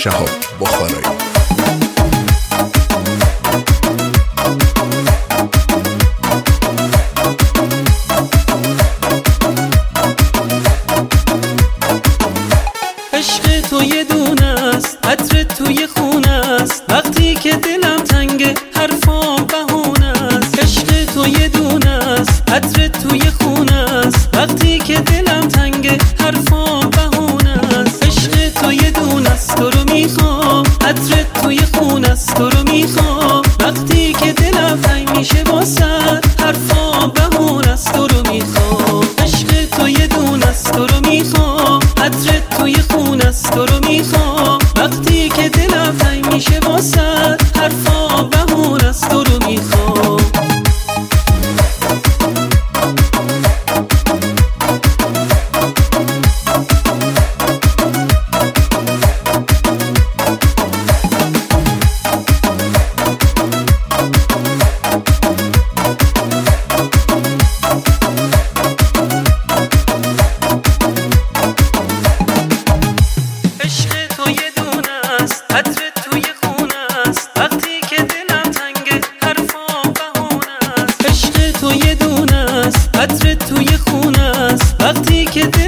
شهاب بخارایی. عشق تو یه دونه است، عطر توی خونه است، وقتی که دلم تنگه حرفام بهونه است. عشق تو یه دونه است، عطر توی خونه است، وقتی که دلم تنگه حرفام بهونه است. عشق تو یه دونه است، تو رو میخوام، عطر توی خونه است، تو رو میخوام، وقتی که دلم تنگ میشه واسه حرفام بهونه است. تو رو میخوام، عشق تو یه دونه است، تو رو میخوام، عطر توی خونه است، تو رو میخوام، وقتی که دلم تنگ میشه واسه حرفام بهونه است. تو رو میخوام. عطر توی خونه است، وقتی که دلم تنگه حرفام بهونه است. عشق تو یه دونه است، عطر توی خونه است، وقتی که